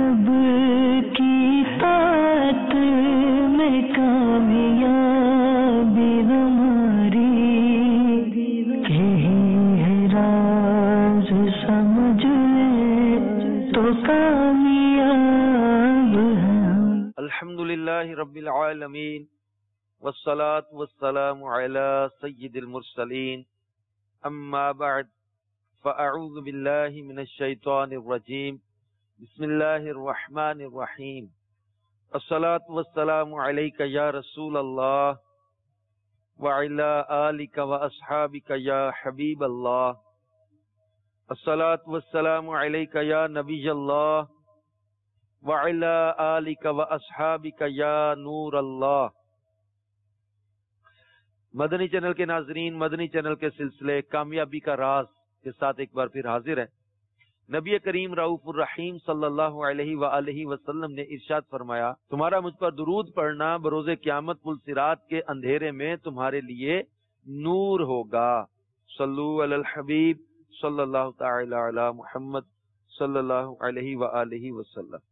رب کی طاعت میں کامیابی ہماری یہی ہے راز سمجھ لے تو کامیاب ہیں. الحمدللہ رب العالمین والصلاة والسلام علی سید المرسلین اما بعد فاعوذ باللہ من الشیطان الرجیم بسم اللہ الرحمن الرحیم الصلاة والسلام علیک یا رسول اللہ وعلی آلک واصحابک یا حبیب اللہ الصلاة والسلام علیک یا نبی اللہ وعلی آلک واصحابک یا نور اللہ. مدنی چینل کے ناظرین، مدنی چینل کے سلسلے کامیابی کا راز کے ساتھ ایک بار پھر حاضر ہے. نبی کریم رؤوف الرحیم صلی اللہ علیہ وآلہ وسلم نے ارشاد فرمایا، تمہارا مجھ پر درود پڑھنا بروز قیامت پل صراط کے اندھیرے میں تمہارے لیے نور ہوگا. صلو علی الحبیب صلی اللہ تعالی علی محمد صلی اللہ علیہ وآلہ وسلم.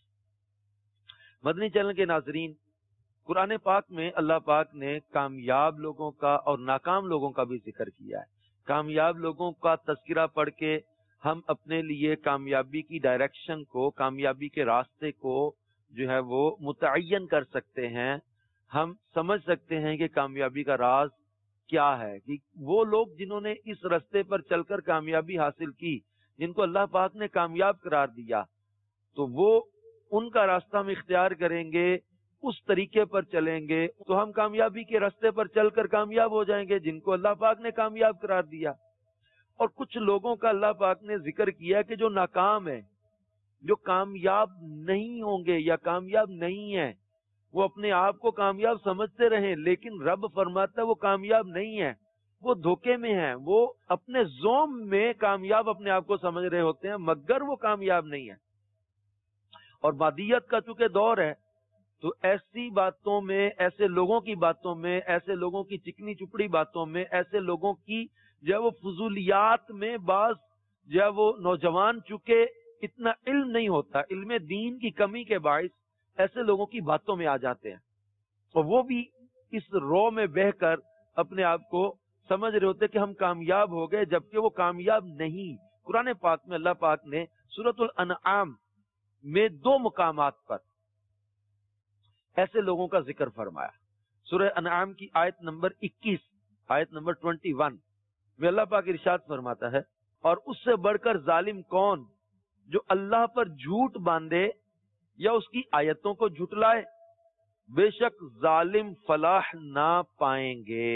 مدنی چینل کے ناظرین، قرآن پاک میں اللہ پاک نے کامیاب لوگوں کا اور ناکام لوگوں کا بھی ذکر کیا ہے. کامیاب لوگوں کا تذکرہ پڑھ کے ہم اپنے لیے کامیابی کی ڈائریکشن کو، کامیابی کے راستے کو جو ہے وہ متعین کر سکتے ہیں. ہم سمجھ سکتے ہیں کہ کامیابی کا راز کیا ہے، کہ وہ لوگ جنہوں نے اس راستے پر چل کر کامیابی حاصل کی، جن کو اللہ پاک نے کامیاب قرار دیا، تو وہ ان کا راستہ ہم اختیار کریں گے، اس طریقے پر چلیں گے تو ہم کامیابی کے راستے پر چل کر کامیاب ہو جائیں گے جن کو اللہ پاک نے کامیاب قرار دیا. اور کچھ لوگوں کا اللہ پاک نے ذکر کیا کہ جو ناکام ہیں، جو کامیاب نہیں ہوں گے یا کامیاب نہیں ہیں، وہ اپنے آپ کو کامیاب سمجھتے رہیں، لیکن رب فرماتا ہے وہ کامیاب نہیں ہیں، وہ دھوکے میں ہیں، وہ اپنے زوم میں کامیاب اپنے آپ کو سمجھ رہے ہوتے ہیں مگر وہ کامیاب نہیں ہیں. اور مادیت کا چونکہ دور ہے تو ایسی باتوں میں، ایسے لوگوں کی باتوں میں، ایسے لوگوں کی چکنی چپڑی باتوں میں، ایسے لوگوں کی جو ہے وہ فضولیات میں بعض جو ہے وہ نوجوان چونکہ اتنا علم نہیں ہوتا، علم دین کی کمی کے باعث ایسے لوگوں کی باتوں میں آ جاتے ہیں اور وہ بھی اس رو میں بہہ کر اپنے آپ کو سمجھ رہے ہوتے کہ ہم کامیاب ہو گئے، جبکہ وہ کامیاب نہیں. قرآن پاک میں اللہ پاک نے سورۃ الانعام میں 2 مقامات پر ایسے لوگوں کا ذکر فرمایا. سورہ انعام کی آیت نمبر 21، آیت نمبر 21 میں اللہ پاک ارشاد فرماتا ہے، اور اس سے بڑھ کر ظالم کون جو اللہ پر جھوٹ باندھے یا اس کی آیتوں کو جھٹلائے، بے شک ظالم فلاح نہ پائیں گے.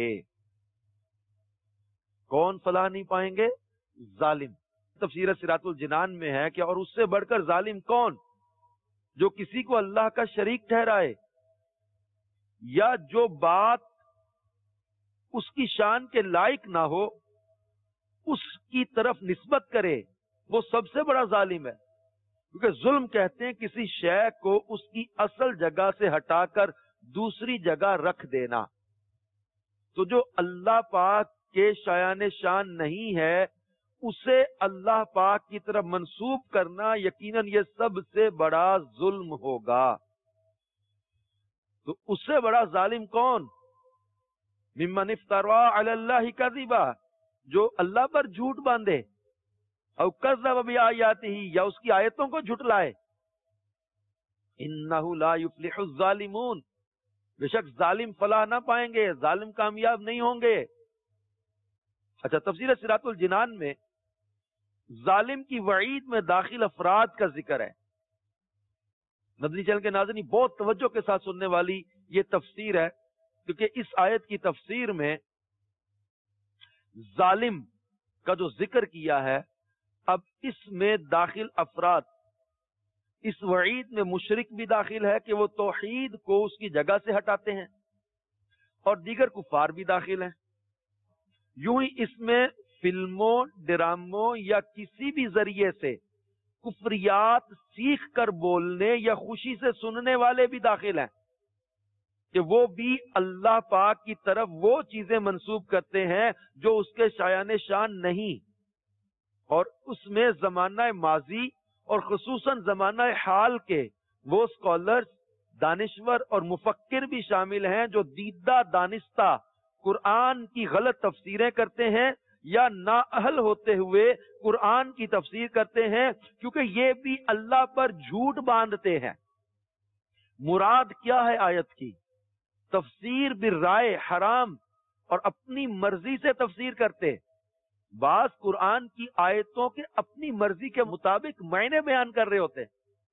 کون فلاح نہیں پائیں گے؟ ظالم. تفسیر صراط الجنان میں ہے کہ اور اس سے بڑھ کر ظالم کون جو کسی کو اللہ کا شریک ٹھہرائے یا جو بات اس کی شان کے لائق نہ ہو اس کی طرف نسبت کرے، وہ سب سے بڑا ظالم ہے. کیونکہ ظلم کہتے ہیں کسی شے کو اس کی اصل جگہ سے ہٹا کر دوسری جگہ رکھ دینا. تو جو اللہ پاک کے شایان شان نہیں ہے اسے اللہ پاک کی طرف منسوب کرنا یقیناً یہ سب سے بڑا ظلم ہوگا. تو اس سے بڑا ظالم کون؟ ممن افترا علی اللہ کذبا، جو اللہ پر جھوٹ باندھے، او کذب بآیاتہ، یا اس کی آیتوں کو جھٹلائے. انہ لا یفلح الظالمون، بے شک ظالم فلاح نہ پائیں گے، ظالم کامیاب نہیں ہوں گے. اچھا، تفسیر صراط الجنان میں ظالم کی وعید میں داخل افراد کا ذکر ہے. مدنی چینل کے ناظرین بہت توجہ کے ساتھ سننے والی یہ تفسیر ہے، کیونکہ اس آیت کی تفسیر میں ظالم کا جو ذکر کیا ہے، اب اس میں داخل افراد، اس وعید میں مشرک بھی داخل ہے کہ وہ توحید کو اس کی جگہ سے ہٹاتے ہیں، اور دیگر کفار بھی داخل ہیں. یوں ہی اس میں فلموں، ڈراموں یا کسی بھی ذریعے سے کفریات سیکھ کر بولنے یا خوشی سے سننے والے بھی داخل ہیں کہ وہ بھی اللہ پاک کی طرف وہ چیزیں منسوب کرتے ہیں جو اس کے شایان شان نہیں، اور اس میں زمانہ ماضی اور خصوصاً زمانہ حال کے وہ اسکالرز، دانشور اور مفکر بھی شامل ہیں جو دیدہ دانستہ قرآن کی غلط تفسیریں کرتے ہیں یا نااہل ہوتے ہوئے قرآن کی تفسیر کرتے ہیں، کیونکہ یہ بھی اللہ پر جھوٹ باندھتے ہیں۔ مراد کیا ہے آیت کی؟ تفسیر بالرائے حرام اور اپنی مرضی سے تفسیر کرتے۔ بعض قرآن کی آیتوں کے اپنی مرضی کے مطابق معنی بیان کر رہے ہوتے،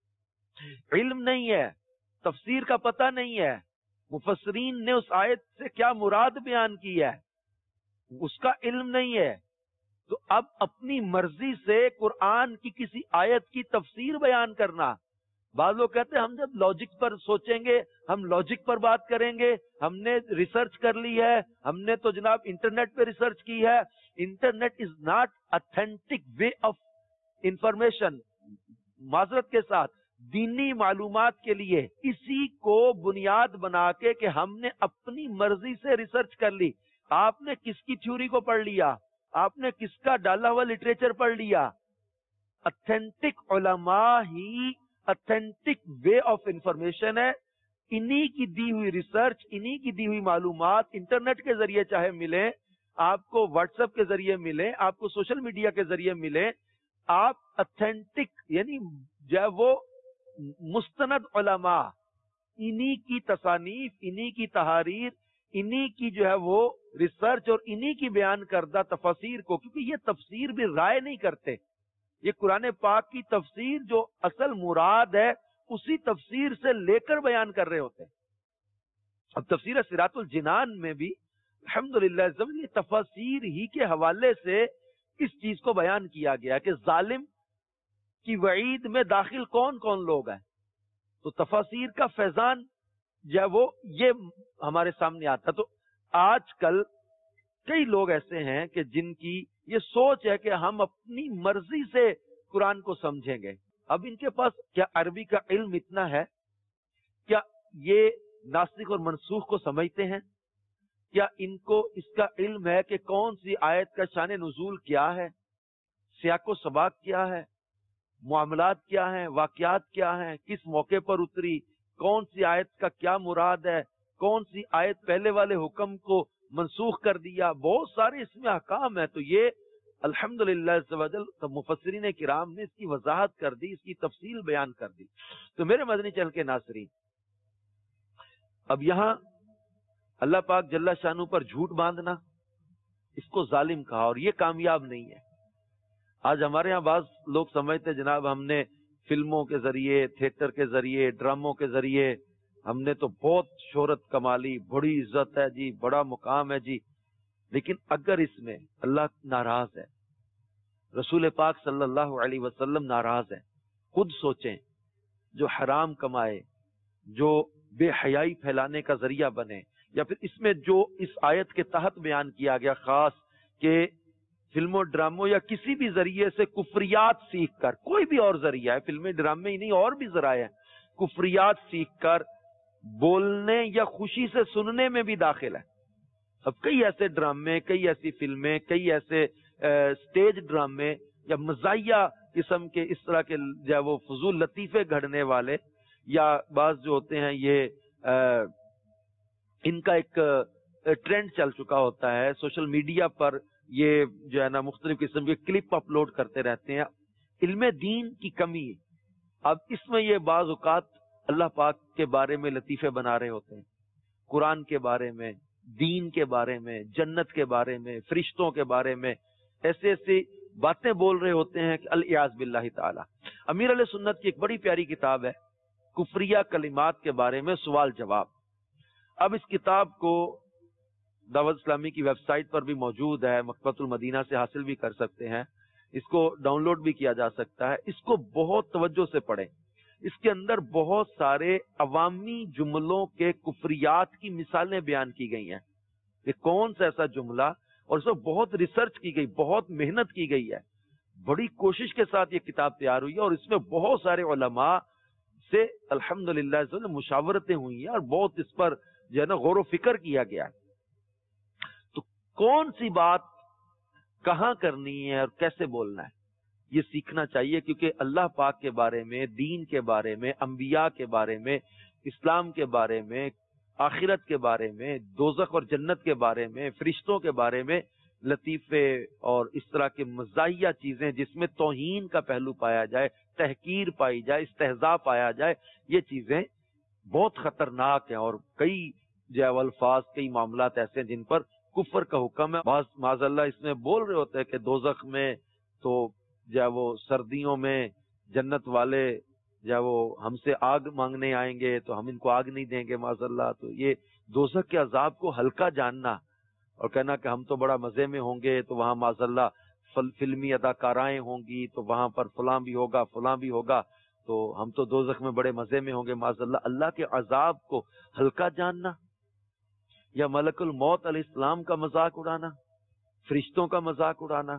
علم نہیں ہے، تفسیر کا پتہ نہیں ہے، مفسرین نے اس آیت سے کیا مراد بیان کی ہے اس کا علم نہیں ہے، تو اب اپنی مرضی سے قرآن کی کسی آیت کی تفسیر بیان کرنا۔ بعض لوگ کہتے ہیں ہم جب لاجک پر سوچیں گے، ہم لاجک پر بات کریں گے، ہم نے ریسرچ کر لی ہے، ہم نے تو جناب انٹرنیٹ پہ ریسرچ کی ہے۔ Internet is not authentic way of information. معذرت کے ساتھ دینی معلومات کے لیے اسی کو بنیاد بنا کے کہ ہم نے اپنی مرضی سے ریسرچ کر لی۔ آپ نے کس کی تھیوری کو پڑھ لیا؟ آپ نے کس کا ڈالا ہوا لٹریچر پڑھ لیا؟ اتھینٹک علماء ہی اتھینٹک وے آف انفارمیشن ہے۔ انہی کی دی ہوئی ریسرچ، انہی کی دی ہوئی معلومات انٹرنیٹ کے ذریعے چاہے ملیں، آپ کو واٹس ایپ کے ذریعے ملیں، آپ کو سوشل میڈیا کے ذریعے ملیں، آپ اتھینٹک یعنی جو ہے وہ مستند علماء، انہی کی تصانیف، انہی کی تحاریر، انہی کی جو ہے وہ ریسرچ اور انہی کی بیان کردہ تفاسیر کو، کیونکہ یہ تفسیر بھی رائے نہیں کرتے، یہ قرآن پاک کی تفسیر جو اصل مراد ہے اسی تفسیر سے لے کر بیان کر رہے ہوتے ہیں۔ اب تفسیر صراط الجنان میں بھی الحمدللہ یہ تفاسیر ہی کے حوالے سے اس چیز کو بیان کیا گیا کہ ظالم کی وعید میں داخل کون کون لوگ ہیں، تو تفاسیر کا فیضان جو ہے وہ یہ ہمارے سامنے آتا۔ تو آج کل کئی لوگ ایسے ہیں کہ جن کی یہ سوچ ہے کہ ہم اپنی مرضی سے قرآن کو سمجھیں گے۔ اب ان کے پاس کیا عربی کا علم اتنا ہے؟ کیا یہ ناسخ اور منسوخ کو سمجھتے ہیں؟ کیا ان کو اس کا علم ہے کہ کون سی آیت کا شان نزول کیا ہے، سیاق و سباق کیا ہے، معاملات کیا ہیں، واقعات کیا ہیں، کس موقع پر اتری، کون سی آیت کا کیا مراد ہے، کون سی آیت پہلے والے حکم کو منسوخ کر دیا؟ بہت سارے اس میں احکام ہیں۔ تو یہ الحمدللہ مفسرین کرام نے اس کی وضاحت کر دی، اس کی تفصیل بیان کر دی۔ تو میرے مدنی چینل کے ناظرین، اب یہاں اللہ پاک جل شانہ پر جھوٹ باندھنا، اس کو ظالم کہا، اور یہ کامیاب نہیں ہے۔ آج ہمارے ہاں بعض لوگ سمجھتے جناب ہم نے فلموں کے ذریعے، تھیٹر کے ذریعے، ڈراموں کے ذریعے ہم نے تو بہت شہرت کما لی، بڑی عزت ہے جی، بڑا مقام ہے جی، لیکن اگر اس میں اللہ ناراض ہے، رسول پاک صلی اللہ علیہ وسلم ناراض ہے، خود سوچیں، جو حرام کمائے، جو بے حیائی پھیلانے کا ذریعہ بنے، یا پھر اس میں جو اس آیت کے تحت بیان کیا گیا خاص کہ فلموں ڈراموں یا کسی بھی ذریعے سے کفریات سیکھ کر، کوئی بھی اور ذریعہ ہے، فلمیں ڈرامے ہی نہیں اور بھی ذرائع ہیں، کفریات سیکھ کر بولنے یا خوشی سے سننے میں بھی داخل ہے۔ اب کئی ایسے ڈرامے، کئی ایسی فلمیں، کئی ایسے سٹیج ڈرامے یا مزاحیہ قسم کے اس طرح کے جو ہے وہ فضول لطیفے گھڑنے والے، یا بعض جو ہوتے ہیں یہ ان کا ایک ٹرینڈ چل چکا ہوتا ہے، سوشل میڈیا پر یہ جو ہے نا مختلف قسم کے کلپ اپلوڈ کرتے رہتے ہیں۔ علم دین کی کمی، اب اس میں یہ بعض اوقات اللہ پاک کے بارے میں لطیفے بنا رہے ہوتے ہیں، قرآن کے بارے میں، دین کے بارے میں، جنت کے بارے میں، فرشتوں کے بارے میں ایسے ایسی باتیں بول رہے ہوتے ہیں کہ الیاذ باللہ تعالی۔ امیر علیہ سنت کی ایک بڑی پیاری کتاب ہے کفریہ کلمات کے بارے میں سوال جواب۔ اب اس کتاب کو دعوت اسلامی کی ویب سائٹ پر بھی موجود ہے، مکتبۃ المدینہ سے حاصل بھی کر سکتے ہیں، اس کو ڈاؤن لوڈ بھی کیا جا سکتا ہے۔ اس کو بہت توجہ سے پڑھیں، اس کے اندر بہت سارے عوامی جملوں کے کفریات کی مثالیں بیان کی گئی ہیں کہ کون سا ایسا جملہ، اور اس میں بہت ریسرچ کی گئی، بہت محنت کی گئی ہے، بڑی کوشش کے ساتھ یہ کتاب تیار ہوئی ہے، اور اس میں بہت سارے علماء سے الحمدللہ مشاورتیں ہوئی ہیں اور بہت اس پر جو ہے نا غور و فکر کیا گیا ہے۔ تو کون سی بات کہاں کرنی ہے اور کیسے بولنا ہے، یہ سیکھنا چاہیے، کیونکہ اللہ پاک کے بارے میں، دین کے بارے میں، انبیاء کے بارے میں، اسلام کے بارے میں، آخرت کے بارے میں، دوزخ اور جنت کے بارے میں، فرشتوں کے بارے میں لطیفے اور اس طرح کے مزاحیہ چیزیں جس میں توہین کا پہلو پایا جائے، تحقیر پائی جائے، استہزاء پایا جائے، یہ چیزیں بہت خطرناک ہیں، اور کئی جو ہے الفاظ، کئی معاملات ایسے ہیں جن پر کفر کا حکم ہے۔ بعض معاذ اللہ اس میں بول رہے ہوتے ہیں کہ دوزخ میں تو جو ہے وہ سردیوں میں جنت والے جو ہے وہ ہم سے آگ مانگنے آئیں گے تو ہم ان کو آگ نہیں دیں گے معاذ اللہ۔ تو یہ دوزخ کے عذاب کو ہلکا جاننا اور کہنا کہ ہم تو بڑا مزے میں ہوں گے، تو وہاں معاذ اللہ فلمی اداکارائیں ہوں گی، تو وہاں پر فلاں بھی ہوگا، فلاں بھی ہوگا، تو ہم تو دوزخ میں بڑے مزے میں ہوں گے معاذ اللہ۔ اللہ کے عذاب کو ہلکا جاننا، یا ملک الموت علیہ السلام کا مذاق اڑانا، فرشتوں کا مذاق اڑانا،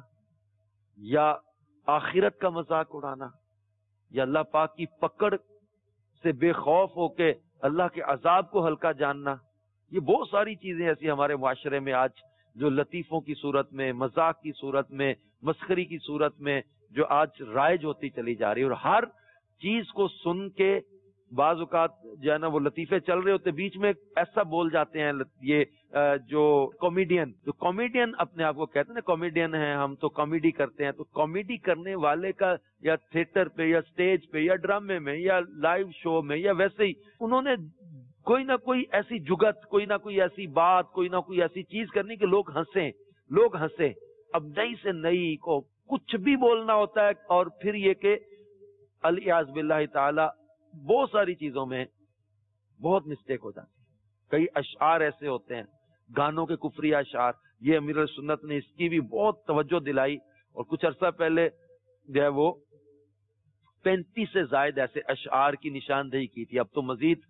یا آخرت کا مذاق اڑانا، یا اللہ پاک کی پکڑ سے بے خوف ہو کے اللہ کے عذاب کو ہلکا جاننا، یہ بہت ساری چیزیں ایسی ہمارے معاشرے میں آج جو لطیفوں کی صورت میں، مذاق کی صورت میں، مسخری کی صورت میں جو آج رائج ہوتی چلی جا رہی ہے، اور ہر چیز کو سن کے بعض اوقات جو ہے نا وہ لطیفے چل رہے ہوتے، بیچ میں ایسا بول جاتے ہیں یہ جو کامیڈین اپنے آپ کو کہتے ہیں نا کامیڈین ہیں ہم، تو کامیڈی کرتے ہیں، تو کامیڈی کرنے والے کا یا تھیٹر پہ یا سٹیج پہ یا ڈرامے میں یا لائیو شو میں یا ویسے ہی انہوں نے کوئی نہ کوئی ایسی جگت، کوئی نہ کوئی ایسی بات، کوئی نہ کوئی ایسی چیز کرنی کہ لوگ ہنسیں۔ اب نئی سے نئی کو کچھ بھی بولنا ہوتا ہے، اور پھر یہ کہ الیاذ باللہ تعالی بہت ساری چیزوں میں بہت مسٹیک ہو جاتی ہے۔ کئی اشعار ایسے ہوتے ہیں، گانوں کے کفری اشعار، یہ امیر سنت نے اس کی بھی بہت توجہ دلائی، اور کچھ عرصہ پہلے جو ہے وہ 35 سے زائد ایسے اشعار کی نشاندہی کی تھی۔ اب تو مزید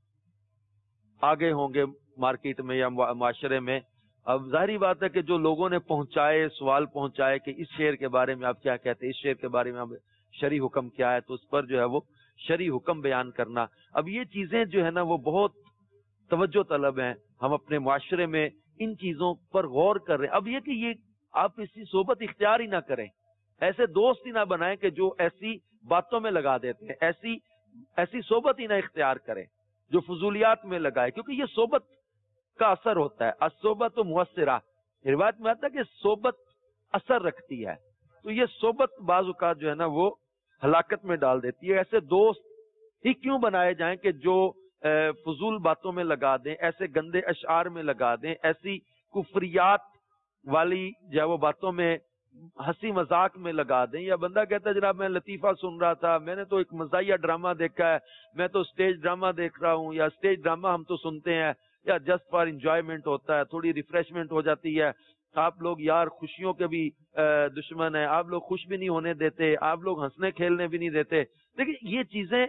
آگے ہوں گے مارکیٹ میں یا معاشرے میں۔ اب ظاہری بات ہے کہ جو لوگوں نے پہنچائے، سوال پہنچائے کہ اس شعر کے بارے میں آپ کیا کہتے ہیں، اس شعر کے بارے میں آپ شرعی حکم کیا ہے، تو اس پر جو ہے وہ شرعی حکم بیان کرنا۔ اب یہ چیزیں جو ہے نا وہ بہت توجہ طلب ہیں، ہم اپنے معاشرے میں ان چیزوں پر غور کر رہے ہیں۔ اب یہ کہ یہ آپ اسی صحبت اختیار ہی نہ کریں، ایسے دوست ہی نہ بنائیں کہ جو ایسی باتوں میں لگا دیتے ہیں، ایسی صحبت ہی نہ اختیار کریں جو فضولیات میں لگائے، کیونکہ یہ صحبت کا اثر ہوتا ہے۔ الصحبت مؤثرہ، روایت میں آتا ہے کہ صحبت اثر رکھتی ہے، تو یہ صحبت بعض اوقات جو ہے نا وہ ہلاکت میں ڈال دیتی ہے۔ ایسے دوست ہی کیوں بنائے جائیں کہ جو فضول باتوں میں لگا دیں، ایسے گندے اشعار میں لگا دیں، ایسی کفریات والی جو ہے وہ باتوں میں، ہنسی مذاق میں لگا دیں۔ یا بندہ کہتا ہے جناب میں لطیفہ سن رہا تھا، میں نے تو ایک مزاحیہ ڈرامہ دیکھا ہے، میں تو سٹیج ڈرامہ دیکھ رہا ہوں، یا سٹیج ڈرامہ ہم تو سنتے ہیں یا جسٹ فار انجوائمنٹ ہوتا ہے، تھوڑی ریفریشمنٹ ہو جاتی ہے۔ آپ لوگ یار خوشیوں کے بھی دشمن ہیں، آپ لوگ خوش بھی نہیں ہونے دیتے، آپ لوگ ہنسنے کھیلنے بھی نہیں دیتے۔ لیکن یہ چیزیں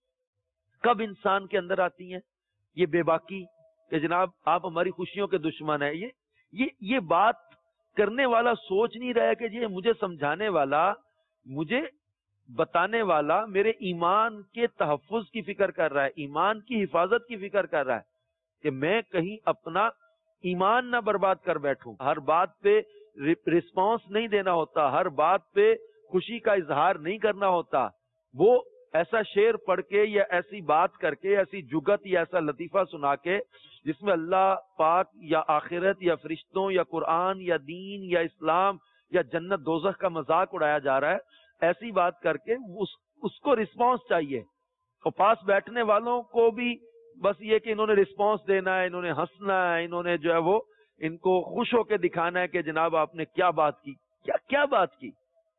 کب انسان کے اندر آتی ہیں؟ یہ بے باکی کہ جناب آپ ہماری خوشیوں کے دشمن ہیں۔ یہ بات کرنے والا سوچ نہیں رہا ہے کہ یہ مجھے سمجھانے والا، مجھے بتانے والا میرے ایمان کے تحفظ کی فکر کر رہا ہے، ایمان کی حفاظت کی فکر کر رہا ہے کہ میں کہیں اپنا ایمان نہ برباد کر بیٹھوں۔ ہر بات پہ رسپانس نہیں دینا ہوتا، ہر بات پہ خوشی کا اظہار نہیں کرنا ہوتا۔ وہ ایسا شعر پڑھ کے یا ایسی بات کر کے، ایسی جگت یا ایسا لطیفہ سنا کے جس میں اللہ پاک یا آخرت یا فرشتوں یا قرآن یا دین یا اسلام یا جنت دوزخ کا مذاق اڑایا جا رہا ہے، ایسی بات کر کے اس کو رسپانس چاہیے، اور پاس بیٹھنے والوں کو بھی بس یہ کہ انہوں نے رسپانس دینا ہے، انہوں نے ہنسنا ہے، انہوں نے جو ہے وہ ان کو خوش ہو کے دکھانا ہے کہ جناب آپ نے کیا بات کی، کیا بات کی۔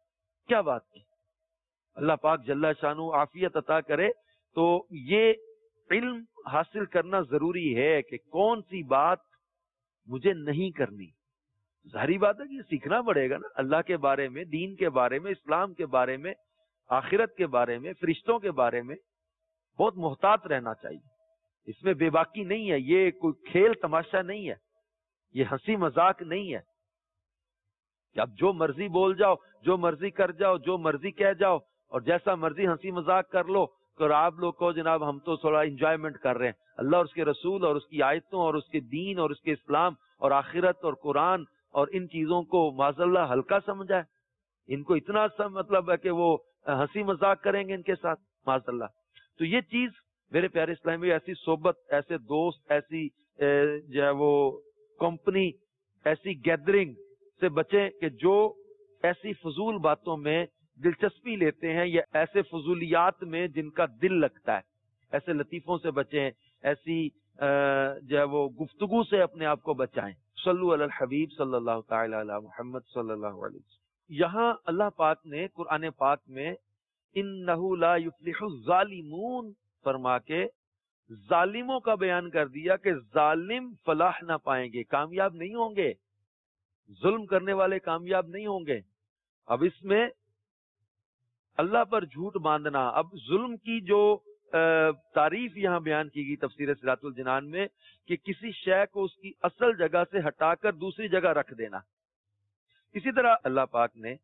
اللہ پاک جل شانہ عافیت عطا کرے۔ تو یہ علم حاصل کرنا ضروری ہے کہ کون سی بات مجھے نہیں کرنی۔ ظاہری بات ہے کہ یہ سیکھنا پڑے گا نا، اللہ کے بارے میں، دین کے بارے میں، اسلام کے بارے میں، آخرت کے بارے میں، فرشتوں کے بارے میں بہت محتاط رہنا چاہیے۔ اس میں بے باکی نہیں ہے، یہ کوئی کھیل تماشا نہیں ہے، یہ ہنسی مذاق نہیں ہے کہ اب جو مرضی بول جاؤ، جو مرضی کر جاؤ، جو مرضی کہہ جاؤ، اور جیسا مرضی ہنسی مذاق کر لو، تو آپ لوگ کو جناب ہم تو تھوڑا انجوائمنٹ کر رہے ہیں۔ اللہ اور اس کے رسول اور اس کی آیتوں اور اس کے دین اور اس کے اسلام اور آخرت اور قرآن اور ان چیزوں کو معاذ اللہ ہلکا سمجھا ہے۔ ان کو اتنا سا مطلب ہے کہ وہ ہنسی مذاق کریں گے ان کے ساتھ معاذ اللہ. تو یہ چیز میرے پیارے اسلامی، ایسی صحبت، ایسے دوست، ایسی جو ہے وہ کمپنی، ایسی گیدرنگ سے بچیں کہ جو ایسی فضول باتوں میں دلچسپی لیتے ہیں یا ایسے فضولیات میں جن کا دل لگتا ہے، ایسے لطیفوں سے بچیں، ایسی جو ہے وہ گفتگو سے اپنے آپ کو بچائیں. صلو علی الحبیب صلی اللہ تعالی علی محمد صلی اللہ علیہ وسلم. یہاں اللہ پاک نے قرآن پاک میں انہ لا یفلح الظالمون فرما کے ظالموں کا بیان کر دیا کہ ظالم فلاح نہ پائیں گے، کامیاب نہیں ہوں گے، ظلم کرنے والے کامیاب نہیں ہوں گے. اب اس میں اللہ پر جھوٹ باندھنا، اب ظلم کی جو تعریف یہاں بیان کی گئی تفسیر صراط الجنان میں کہ کسی شے کو اس کی اصل جگہ سے ہٹا کر دوسری جگہ رکھ دینا. اسی طرح اللہ پاک نے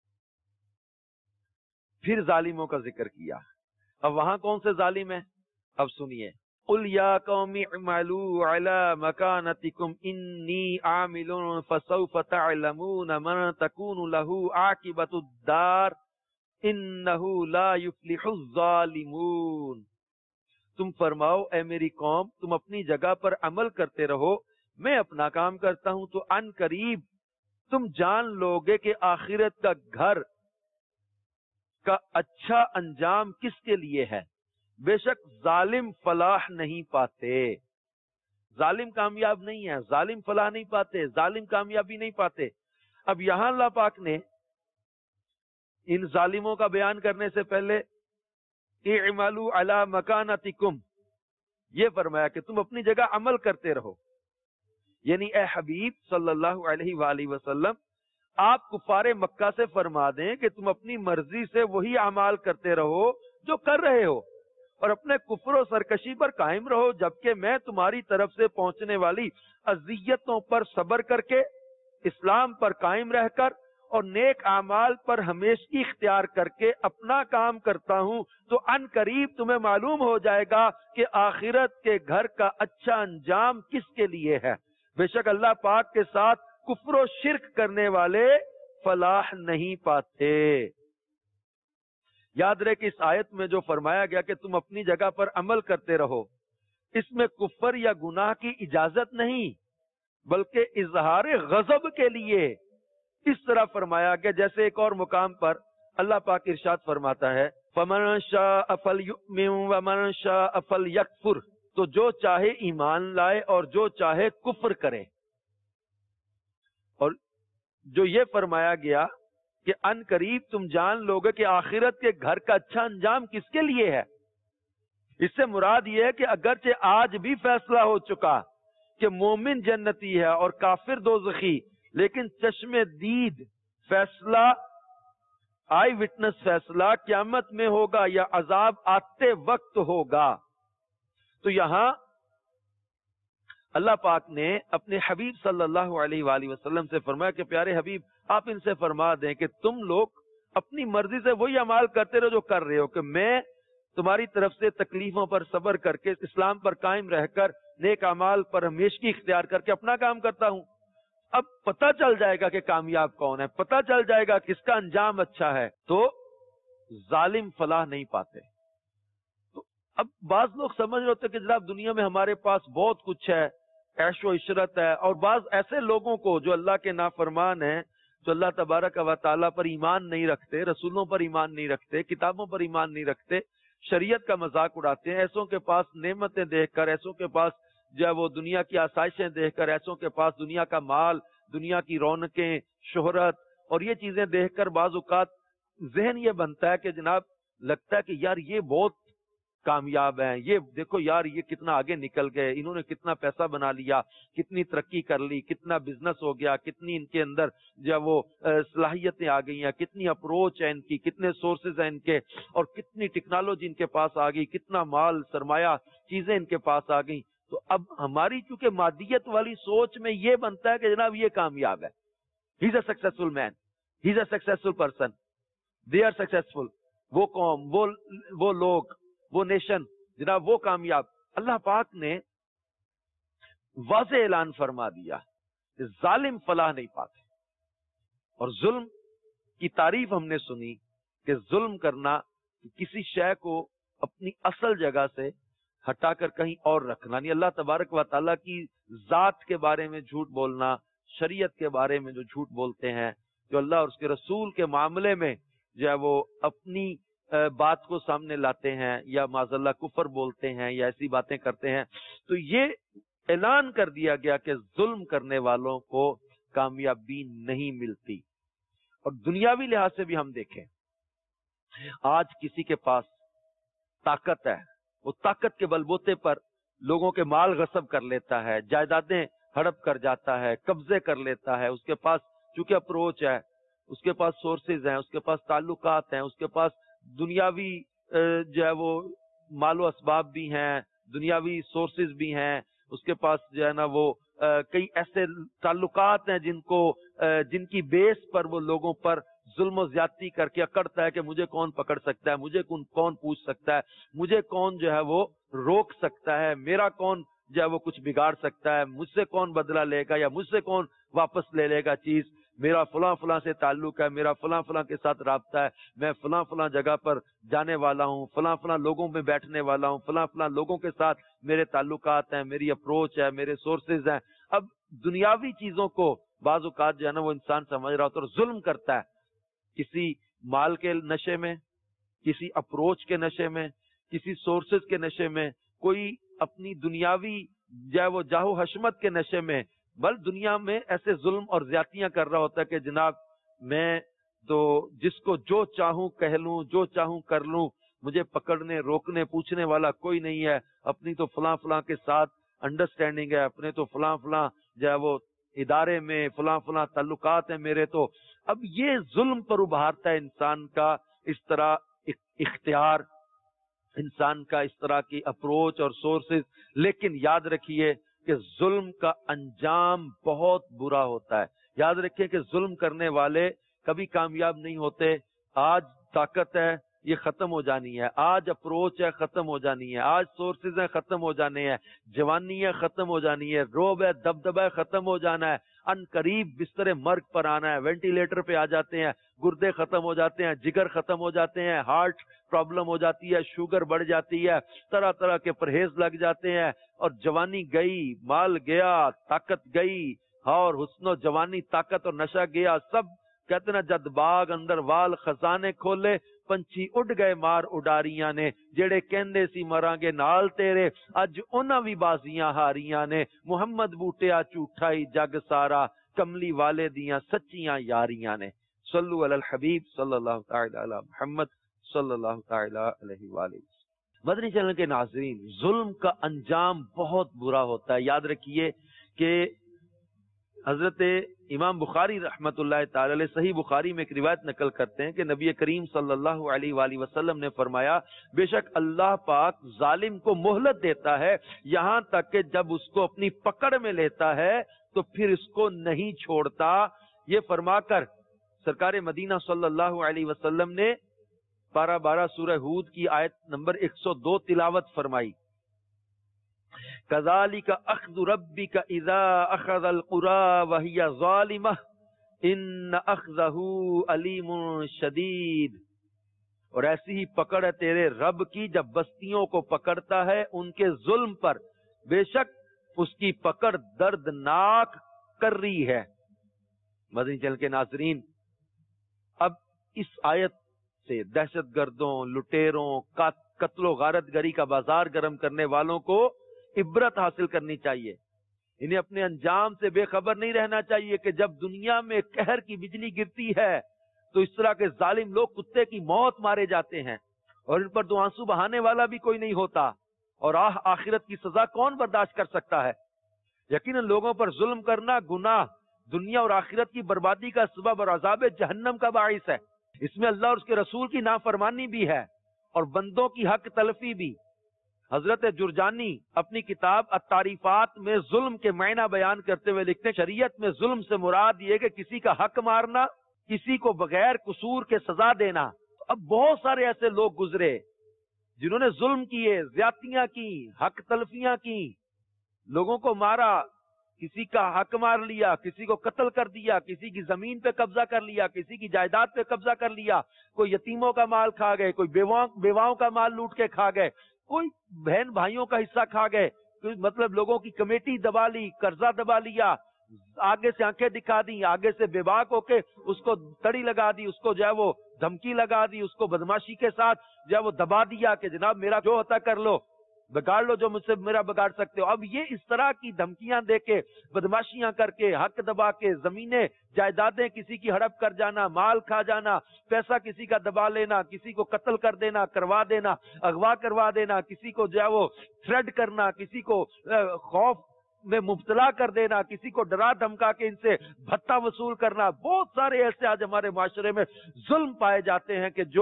پھر ظالموں کا ذکر کیا. اب وہاں کون سے ظالم ہیں؟ اب سنیے. قُلْ يَا قَوْمِ اعْمَلُوا عَلَى مَكَانَتِكُمْ إِنِّي عَامِلٌ فَسَوْفَ تَعْلَمُونَ مَنْ تَكُونُ لَهُ عَاقِبَةُ الدَّارِ إِنَّهُ لَا يُفْلِحُ الظَّالِمُونَ. تم فرماؤ اے میری قوم، تم اپنی جگہ پر عمل کرتے رہو، میں اپنا کام کرتا ہوں، تو ان قریب تم جان لوگے کہ آخرت کا گھر کا اچھا انجام کس کے لیے ہے. بے شک ظالم فلاح نہیں پاتے، ظالم کامیاب نہیں ہے، ظالم فلاح نہیں پاتے، ظالم کامیابی نہیں پاتے. اب یہاں اللہ پاک نے ان ظالموں کا بیان کرنے سے پہلے اعملوا علی مکانتکم یہ فرمایا کہ تم اپنی جگہ عمل کرتے رہو. یعنی اے حبیب صلی اللہ علیہ وآلہ وسلم، آپ کفار مکہ سے فرما دیں کہ تم اپنی مرضی سے وہی اعمال کرتے رہو جو کر رہے ہو، اور اپنے کفر و سرکشی پر قائم رہو، جبکہ میں تمہاری طرف سے پہنچنے والی اذیتوں پر صبر کر کے، اسلام پر قائم رہ کر اور نیک اعمال پر ہمیشگی اختیار کر کے اپنا کام کرتا ہوں. تو ان قریب تمہیں معلوم ہو جائے گا کہ آخرت کے گھر کا اچھا انجام کس کے لیے ہے. بے شک اللہ پاک کے ساتھ کفر و شرک کرنے والے فلاح نہیں پاتے. یاد رہے کہ اس آیت میں جو فرمایا گیا کہ تم اپنی جگہ پر عمل کرتے رہو، اس میں کفر یا گناہ کی اجازت نہیں بلکہ اظہار غضب کے لیے اس طرح فرمایا گیا. جیسے ایک اور مقام پر اللہ پاک ارشاد فرماتا ہے فَمَنْ شَاءَ فَلْيُؤْمِنْ وَمَنْ شَاءَ فَلْيَكْفُرْ، تو جو چاہے ایمان لائے اور جو چاہے کفر کرے. اور جو یہ فرمایا گیا کہ ان قریب تم جان لوگے کہ آخرت کے گھر کا اچھا انجام کس کے لیے ہے، اس سے مراد یہ ہے کہ اگرچہ آج بھی فیصلہ ہو چکا کہ مومن جنتی ہے اور کافر دوزخی، لیکن چشم دید فیصلہ، آئی وٹنس فیصلہ قیامت میں ہوگا یا عذاب آتے وقت ہوگا. تو یہاں اللہ پاک نے اپنے حبیب صلی اللہ علیہ وآلہ وسلم سے فرمایا کہ پیارے حبیب، آپ ان سے فرما دیں کہ تم لوگ اپنی مرضی سے وہی اعمال کرتے رہو جو کر رہے ہو، کہ میں تمہاری طرف سے تکلیفوں پر صبر کر کے، اسلام پر قائم رہ کر، نیک اعمال پر ہمیشگی اختیار کر کے اپنا کام کرتا ہوں. اب پتہ چل جائے گا کہ کامیاب کون ہے، پتہ چل جائے گا کس کا انجام اچھا ہے. تو ظالم فلاح نہیں پاتے. تو اب بعض لوگ سمجھ رہے ہوتے کہ جناب دنیا میں ہمارے پاس بہت کچھ ہے، عیش و عشرت ہے، اور بعض ایسے لوگوں کو جو اللہ کے نافرمان ہیں، جو اللہ تبارک و تعالیٰ پر ایمان نہیں رکھتے، رسولوں پر ایمان نہیں رکھتے، کتابوں پر ایمان نہیں رکھتے، شریعت کا مذاق اڑاتے ہیں، ایسوں کے پاس نعمتیں دیکھ کر، ایسوں کے پاس جو ہے وہ دنیا کی آسائشیں دیکھ کر، ایسوں کے پاس دنیا کا مال، دنیا کی رونقیں، شہرت اور یہ چیزیں دیکھ کر بعض اوقات ذہن یہ بنتا ہے کہ جناب لگتا ہے کہ یار یہ بہت کامیاب ہیں، یہ دیکھو یار یہ کتنا آگے نکل گئے، انہوں نے کتنا پیسہ بنا لیا، کتنی ترقی کر لی، کتنا بزنس ہو گیا، کتنی ان کے اندر جو ہے وہ صلاحیتیں آ گئی ہیں، کتنی اپروچ ہے ان کی، کتنے سورسز ہیں ان کے، اور کتنی ٹیکنالوجی ان کے پاس آ گئی، کتنا مال سرمایہ چیزیں ان کے پاس آ گئی. تو اب ہماری چونکہ مادیت والی سوچ میں یہ بنتا ہے کہ جناب یہ کامیاب ہے، he is a successful man, he is a successful person, they are successful, وہ قوم، وہ لوگ، وہ نیشن، جناب وہ کامیاب. اللہ پاک نے واضح اعلان فرما دیا کہ ظالم فلاح نہیں پاتے، اور ظلم کی تعریف ہم نے سنی کہ ظلم کرنا کسی شے کو اپنی اصل جگہ سے ہٹا کر کہیں اور رکھنا، یعنی اللہ تبارک و تعالیٰ کی ذات کے بارے میں جھوٹ بولنا، شریعت کے بارے میں جو جھوٹ بولتے ہیں، جو اللہ اور اس کے رسول کے معاملے میں جو ہے وہ اپنی بات کو سامنے لاتے ہیں یا معاذ اللہ کفر بولتے ہیں یا ایسی باتیں کرتے ہیں، تو یہ اعلان کر دیا گیا کہ ظلم کرنے والوں کو کامیابی نہیں ملتی۔ اور دنیاوی لحاظ سے بھی ہم دیکھیں، آج کسی کے پاس طاقت ہے، وہ طاقت کے بلبوتے پر لوگوں کے مال غصب کر لیتا ہے، جائیدادیں ہڑپ کر جاتا ہے، قبضے کر لیتا ہے، اس کے پاس چونکہ اپروچ ہے، اس کے پاس سورسز ہیں، اس کے پاس تعلقات ہیں، اس کے پاس دنیاوی جو ہے وہ مال و اسباب بھی ہیں، دنیاوی سورسز بھی ہیں، اس کے پاس جو ہے نا وہ کئی ایسے تعلقات ہیں جن کی بیس پر وہ لوگوں پر ظلم و زیادتی کر کے اکڑتا ہے کہ مجھے کون پکڑ سکتا ہے، مجھے کون پوچھ سکتا ہے، مجھے کون جو ہے وہ روک سکتا ہے، میرا کون جو ہے وہ کچھ بگاڑ سکتا ہے، مجھ سے کون بدلہ لے گا یا مجھ سے کون واپس لے لے گا چیز، میرا فلاں فلاں سے تعلق ہے، میرا فلاں فلاں کے ساتھ رابطہ ہے، میں فلاں فلاں جگہ پر جانے والا ہوں، فلاں فلاں لوگوں میں بیٹھنے والا ہوں، فلاں فلاں لوگوں کے ساتھ میرے تعلقات ہیں، میری اپروچ ہے، میرے سورسز ہیں۔ اب دنیاوی چیزوں کو بعض اوقات جو ہے نا وہ انسان سمجھ رہا ہوتا ہے اور ظلم کرتا ہے، کسی مال کے نشے میں، کسی اپروچ کے نشے میں، کسی سورسز کے نشے میں، کوئی اپنی دنیاوی وہ جاہو حشمت کے نشے میں، بل دنیا میں ایسے ظلم اور زیادتیاں کر رہا ہوتا ہے کہ جناب میں تو جس کو جو چاہوں کہہ لوں، جو چاہوں کر لوں، مجھے پکڑنے روکنے پوچھنے والا کوئی نہیں ہے، اپنی تو فلاں فلاں کے ساتھ انڈرسٹینڈنگ ہے، اپنے تو فلاں فلاں جو ہے وہ ادارے میں فلاں فلاں تعلقات ہیں میرے تو۔ اب یہ ظلم پر ابھارتا ہے انسان کا اس طرح اختیار، انسان کا اس طرح کی اپروچ اور سورسز، لیکن یاد رکھیے کہ ظلم کا انجام بہت برا ہوتا ہے۔ یاد رکھیے کہ ظلم کرنے والے کبھی کامیاب نہیں ہوتے۔ آج طاقت ہے یہ ختم ہو جانی ہے، آج اپروچ ہے ختم ہو جانی ہے، آج سورسز ہیں ختم ہو جانے ہیں، جوانی ہے ختم ہو جانی ہے، روب ہے دبدبہ ہے ختم ہو جانا ہے، ان قریب بستر مرگ پر آنا ہے، وینٹیلیٹر پہ آ جاتے ہیں، گردے ختم ہو جاتے ہیں، جگر ختم ہو جاتے ہیں، ہارٹ پرابلم ہو جاتی ہے، شوگر بڑھ جاتی ہے، طرح طرح کے پرہیز لگ جاتے ہیں، اور جوانی گئی، مال گیا، طاقت گئی، اور حسن و جوانی طاقت اور نشہ گیا، سب کہتے نا جد باغ اندر وال خزانے کھولے، پنچھی اڈ گئے مار اڈاریاں نے، جڑے کہندے سی مرانگے نال تیرے، اج انہاں وی بازیاں ہاریاں نے، محمد بوٹیا جھوٹا ہی جگ سارا، کملی والے دیاں سچیاں یاریاں نے۔ صلو علی الحبیب صلی اللہ تعالی علی محمد صلی اللہ تعالی علیہ وآلہ وسلم۔ مدنی چینل کے ناظرین، ظلم کا انجام بہت برا ہوتا ہے۔ یاد رکھیے کہ حضرت امام بخاری رحمت اللہ تعالی علیہ صحیح بخاری میں ایک روایت نقل کرتے ہیں کہ نبی کریم صلی اللہ علیہ وآلہ وسلم نے فرمایا، بے شک اللہ پاک ظالم کو مہلت دیتا ہے یہاں تک کہ جب اس کو اپنی پکڑ میں لیتا ہے تو پھر اس کو نہیں چھوڑتا۔ یہ فرما کر سرکار مدینہ صلی اللہ علیہ وسلم نے پارہ 12 سورہ ہود کی آیت نمبر 102 تلاوت فرمائی، کذالک اخذ ربک اذا اخذ القری وہی ظالمہ ان اخذہ علیم شدید، اور ایسی ہی پکڑ ہے تیرے رب کی جب بستیوں کو پکڑتا ہے ان کے ظلم پر، بے شک اس کی پکڑ دردناک کر رہی ہے۔ مدنی چینل کے ناظرین، اب اس آیت سے دہشت گردوں، لٹیروں، قتل و غارت گری کا بازار گرم کرنے والوں کو عبرت حاصل کرنی چاہیے۔ انہیں اپنے انجام سے بے خبر نہیں رہنا چاہیے کہ جب دنیا میں قہر کی بجلی گرتی ہے تو اس طرح کے ظالم لوگ کتے کی موت مارے جاتے ہیں اور ان پر دو آنسو بہانے والا بھی کوئی نہیں ہوتا، اور آخرت کی سزا کون برداشت کر سکتا ہے؟ یقیناً لوگوں پر ظلم کرنا گناہ دنیا اور آخرت کی بربادی کا سبب اور عذاب جہنم کا باعث ہے۔ اس میں اللہ اور اس کے رسول کی نافرمانی بھی ہے اور بندوں کی حق تلفی بھی۔ حضرت جرجانی اپنی کتاب التعریفات میں ظلم کے معنی بیان کرتے ہوئے لکھتے ہیں، شریعت میں ظلم سے مراد یہ کہ کسی کا حق مارنا، کسی کو بغیر قصور کے سزا دینا۔ اب بہت سارے ایسے لوگ گزرے جنہوں نے ظلم کیے، زیادتیاں کی، حق تلفیاں کی، لوگوں کو مارا، کسی کا حق مار لیا، کسی کو قتل کر دیا، کسی کی زمین پہ قبضہ کر لیا، کسی کی جائیداد پہ قبضہ کر لیا، کوئی یتیموں کا مال کھا گئے، کوئی بیواؤں کا مال لوٹ کے کھا گئے، کوئی بہن بھائیوں کا حصہ کھا گئے، مطلب لوگوں کی کمیٹی دبا لی، قرضہ دبا لیا، آگے سے آنکھیں دکھا دی، آگے سے بے باک ہو کے اس کو تڑی لگا دی، اس کو جو ہے وہ دھمکی لگا دی، اس کو بدماشی کے ساتھ جو ہے وہ دبا دیا کہ جناب میرا جو ہوتا کر لو، بگاڑ لو جو مجھ سے میرا بگاڑ سکتے ہو۔ اب یہ اس طرح کی دھمکیاں دے کے، بدماشیاں کر کے، حق دبا کے، زمینیں جائیدادیں کسی کی ہڑپ کر جانا، مال کھا جانا، پیسہ کسی کا دبا لینا، کسی کو قتل کر دینا، کروا دینا، اغوا کروا دینا، کسی کو جو ہے وہ تھریڈ کرنا، کسی کو خوف میں مبتلا کر دینا، کسی کو ڈرا دھمکا کے ان سے بھتہ وصول کرنا، بہت سارے ایسے آج ہمارے معاشرے میں ظلم پائے جاتے ہیں کہ جو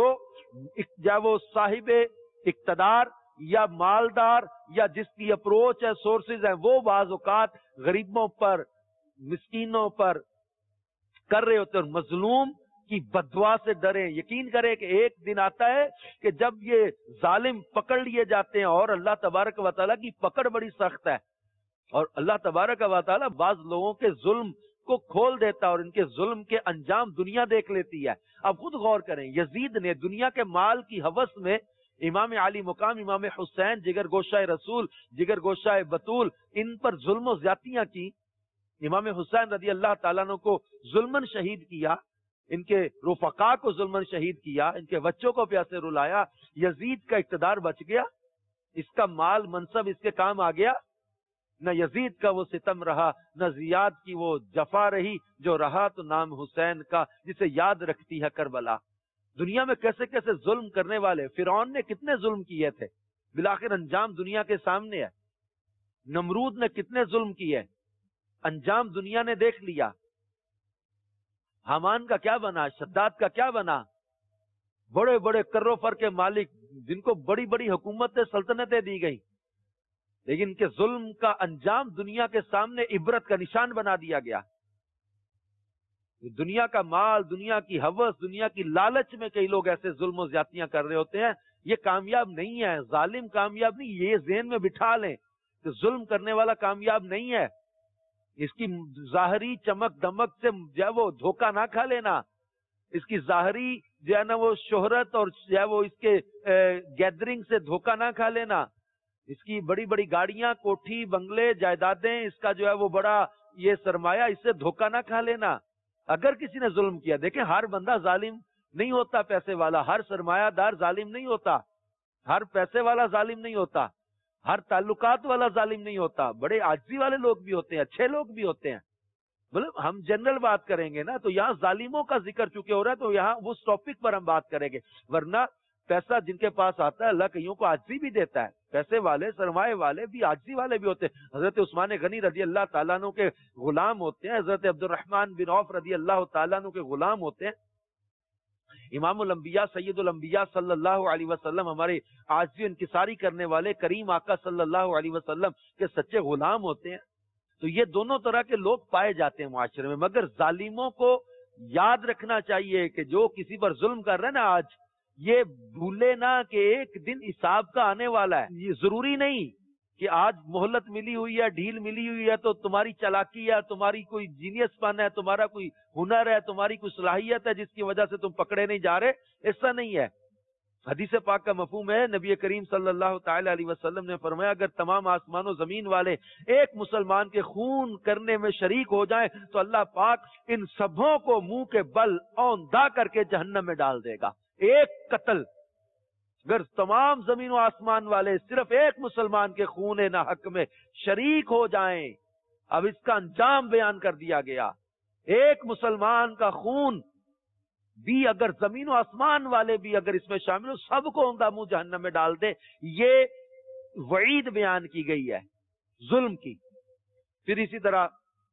وہ صاحب اقتدار یا مالدار یا جس کی اپروچ ہے، سورسز ہیں، وہ بعض اوقات غریبوں پر، مسکینوں پر کر رہے ہوتے ہیں، اور مظلوم کی بددعا سے ڈریں۔ یقین کریں کہ ایک دن آتا ہے کہ جب یہ ظالم پکڑ لیے جاتے ہیں، اور اللہ تبارک و تعالیٰ کی پکڑ بڑی سخت ہے، اور اللہ تبارک و تعالیٰ بعض لوگوں کے ظلم کو کھول دیتا ہے اور ان کے ظلم کے انجام دنیا دیکھ لیتی ہے۔ اب خود غور کریں، یزید نے دنیا کے مال کی ہوس میں امام علی مقام، امام حسین جگر گوشہ رسول، جگر گوشہ بطول، ان پر ظلم و زیادتیاں کی۔ امام حسین رضی اللہ تعالیٰ عنہ کو ظلمن شہید کیا، ان کے رفقا کو ظلمن شہید کیا، ان کے بچوں کو پیاسے رلایا۔ یزید کا اقتدار بچ گیا، اس کا مال منصب اس کے کام آ گیا؟ نہ یزید کا وہ ستم رہا، نہ زیاد کی وہ جفا رہی، جو رہا تو نام حسین کا، جسے یاد رکھتی ہے کربلا۔ دنیا میں کیسے کیسے ظلم کرنے والے، فرعون نے کتنے ظلم کیے تھے، بالآخر انجام دنیا کے سامنے ہے۔ نمرود نے کتنے ظلم کیے، انجام دنیا نے دیکھ لیا۔ حامان کا کیا بنا، شداد کا کیا بنا، بڑے بڑے کرو فر کے مالک جن کو بڑی بڑی حکومتیں، سلطنتیں دی گئی، لیکن ان کے ظلم کا انجام دنیا کے سامنے عبرت کا نشان بنا دیا گیا۔ دنیا کا مال، دنیا کی ہوس، دنیا کی لالچ میں کئی لوگ ایسے ظلم و زیادتیاں کر رہے ہوتے ہیں، یہ کامیاب نہیں ہے۔ ظالم کامیاب نہیں، یہ ذہن میں بٹھا لیں کہ ظلم کرنے والا کامیاب نہیں ہے۔ اس کی ظاہری چمک دمک سے جو ہے وہ دھوکہ نہ کھا لینا، اس کی ظاہری جو ہے نا وہ شہرت اور جو ہے وہ اس کے گیدرنگ سے دھوکہ نہ کھا لینا، اس کی بڑی بڑی گاڑیاں، کوٹھی، بنگلے، جائیدادیں، اس کا جو ہے وہ بڑا یہ سرمایہ، اس سے دھوکہ نہ کھا لینا۔ اگر کسی نے ظلم کیا، دیکھیں ہر بندہ ظالم نہیں ہوتا، پیسے والا، ہر سرمایہ دار ظالم نہیں ہوتا، ہر پیسے والا ظالم نہیں ہوتا، ہر تعلقات والا ظالم نہیں ہوتا، بڑے عاجزی والے لوگ بھی ہوتے ہیں، اچھے لوگ بھی ہوتے ہیں۔ مطلب ہم جنرل بات کریں گے نا، تو یہاں ظالموں کا ذکر چونکہ ہو رہا ہے تو یہاں اس ٹاپک پر ہم بات کریں گے، ورنہ پیسہ جن کے پاس آتا ہے اللہ کئیوں کو عاجزی بھی دیتا ہے، پیسے والے، سرمایہ والے بھی عاجزی والے بھی ہوتے ہیں۔ حضرت عثمان غنی رضی اللہ تعالیٰ عنہ کے غلام ہوتے ہیں، حضرت عبد الرحمن بن عوف رضی اللہ تعالیٰ عنہ کے غلام ہوتے ہیں، امام الانبیاء سید الانبیاء صلی اللہ علیہ وسلم ہمارے عاجزی انکساری کرنے والے کریم آقا صلی اللہ علیہ وسلم کے سچے غلام ہوتے ہیں۔ تو یہ دونوں طرح کے لوگ پائے جاتے ہیں معاشرے میں، مگر ظالموں کو یاد رکھنا چاہیے کہ جو کسی پر ظلم کر رہے ہیں نا آج، یہ بھولے نہ کہ ایک دن حساب کا آنے والا ہے۔ یہ ضروری نہیں کہ آج مہلت ملی ہوئی ہے، ڈھیل ملی ہوئی ہے تو تمہاری چالاکی ہے، تمہاری کوئی جینیس پن ہے، تمہارا کوئی ہنر ہے، تمہاری کوئی صلاحیت ہے جس کی وجہ سے تم پکڑے نہیں جا رہے، ایسا نہیں ہے۔ حدیث پاک کا مفہوم ہے، نبی کریم صلی اللہ تعالی علیہ وسلم نے فرمایا اگر تمام آسمان و زمین والے ایک مسلمان کے خون کرنے میں شریک ہو جائیں تو اللہ پاک ان سبوں کو منہ کے بل اوندھا کر کے جہنم میں ڈال دے گا۔ ایک قتل، اگر تمام زمین و آسمان والے صرف ایک مسلمان کے خون ناحق میں شریک ہو جائیں، اب اس کا انجام بیان کر دیا گیا۔ ایک مسلمان کا خون بھی اگر زمین و آسمان والے بھی اگر اس میں شامل ہو، سب کو اوندھا منہ جہنم میں ڈال دے، یہ وعید بیان کی گئی ہے ظلم کی۔ پھر اسی طرح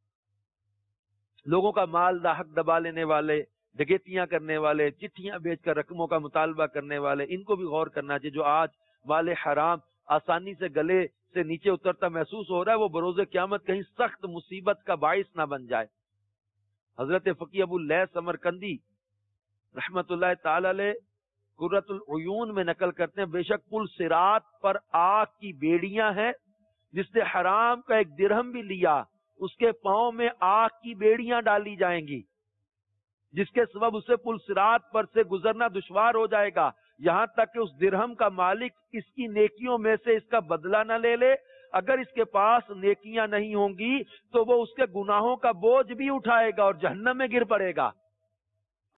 لوگوں کا مال ناحق دبا لینے والے، ڈکیتیاں کرنے والے، چٹھیاں بیچ کر رقموں کا مطالبہ کرنے والے، ان کو بھی غور کرنا چاہیے۔ جو آج مال حرام آسانی سے گلے سے نیچے اترتا محسوس ہو رہا ہے، وہ بروز قیامت کہیں سخت مصیبت کا باعث نہ بن جائے۔ حضرت فقی ابو اللیث سمرقندی رحمت اللہ تعالی علیہ قرۃ العیون میں نقل کرتے ہیں، بے شک پل صراط پر آگ کی بیڑیاں ہیں، جس نے حرام کا ایک درہم بھی لیا اس کے پاؤں میں آگ کی بیڑیاں ڈالی جائیں گی، جس کے سبب اسے پل صراط پر سے گزرنا دشوار ہو جائے گا، یہاں تک کہ اس درہم کا مالک اس کی نیکیوں میں سے اس کا بدلہ نہ لے لے۔ اگر اس کے پاس نیکیاں نہیں ہوں گی تو وہ اس کے گناہوں کا بوجھ بھی اٹھائے گا اور جہنم میں گر پڑے گا۔